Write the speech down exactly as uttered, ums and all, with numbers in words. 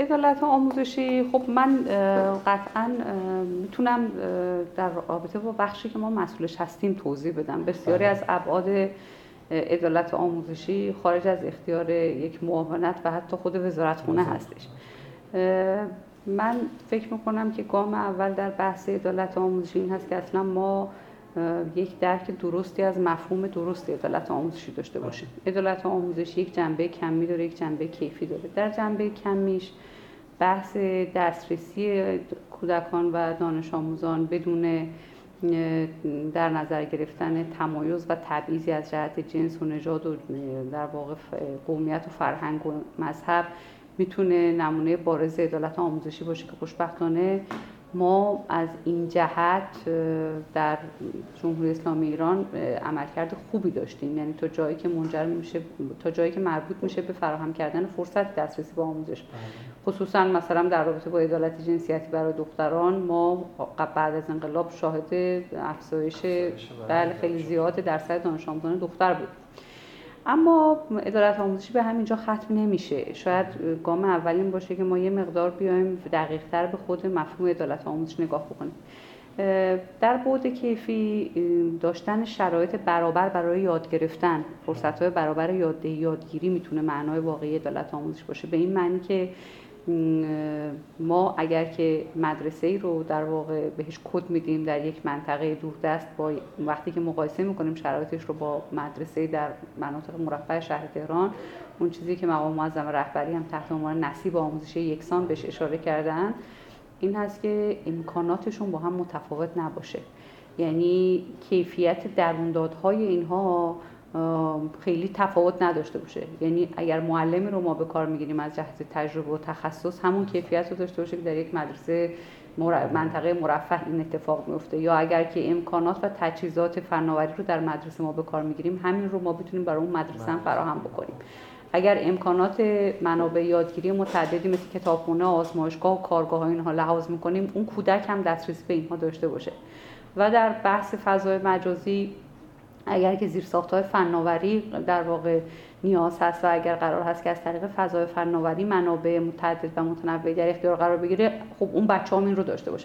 عدالت آموزشی، خب من قطعاً میتونم در رابطه با بخشی که ما مسئولش هستیم توضیح بدم. بسیاری از ابعاد عدالت آموزشی خارج از اختیار یک معاونت و حتی خود وزارتخونه هستش. من فکر میکنم که گام اول در بحث عدالت آموزشی این هست که اصلا ما یک درک درستی از مفهوم درست عدالت آموزشی داشته باشیم. عدالت آموزشی یک جنبه کمی داره، یک جنبه کیفی داره. در جنبه کمیش بحث دسترسی کودکان و دانش آموزان بدون در نظر گرفتن تمایز و تبعیضی از جهت جنس و نژاد و در واقع قومیت و فرهنگ و مذهب میتونه نمونه بارز عدالت آموزشی باشه که خوشبختانه ما از این جهت در جمهوری اسلامی ایران عملکرد خوبی داشتیم، یعنی تا جایی که منجر میشه تا جایی که مربوط میشه به فراهم کردن فرصت دسترسی به آموزش، خصوصا مثلا در رابطه با عدالت جنسیتی برای دختران ما بعد از انقلاب شاهد افزایش بله خیلی زیاد درصد دانش آموزان دختر بود. اما عدالت آموزشی به همینجا ختم نمیشه. شاید گام اول این باشه که ما یه مقدار بیایم دقیق‌تر به خود مفهوم عدالت آموزش نگاه بکنیم. در بعد کیفی داشتن شرایط برابر برای یاد گرفتن، فرصت‌های برابر یاددهی یادگیری میتونه معنای واقعی عدالت آموزش باشه، به این معنی که ما اگر که مدرسه‌ای رو در واقع بهش کد میدیم در یک منطقه دوردست، با وقتی که مقایسه میکنیم شرایطش رو با مدرسه‌ای در مناطق مرفه شهر تهران، اون چیزی که مقام معظم رهبری هم تحت عنوان نصیب آموزشی یکسان بهش اشاره کردن این هست که امکاناتشون با هم متفاوت نباشه. یعنی کیفیت درموندادهای اینها خیلی تفاوت نداشته باشه. یعنی اگر معلمی رو ما به کار میگیریم از جهت تجربه و تخصص همون کیفیت رو داشته باشه که در یک مدرسه منطقه مرفه این اتفاق میفته، یا اگر که امکانات و تجهیزات فناوری رو در مدرسه ما به کار میگیریم همین رو ما بتونیم برای اون مدرسه هم فراهم بکنیم. اگر امکانات منابع یادگیری متعددی مثل کتابخونه، آزمایشگاه و کارگاه ها اینها لحاظ میکنیم، اون کودک هم دسترسی به اینها داشته باشه. و در بحث فضای مجازی اگر که زیرساخت‌های فناوری در واقع نیاز هست و اگر قرار هست که از طریق فضای فناوری منابع متعدد و متنوع در اختیار قرار بگیره، خب اون بچه‌ها این رو داشته باشه.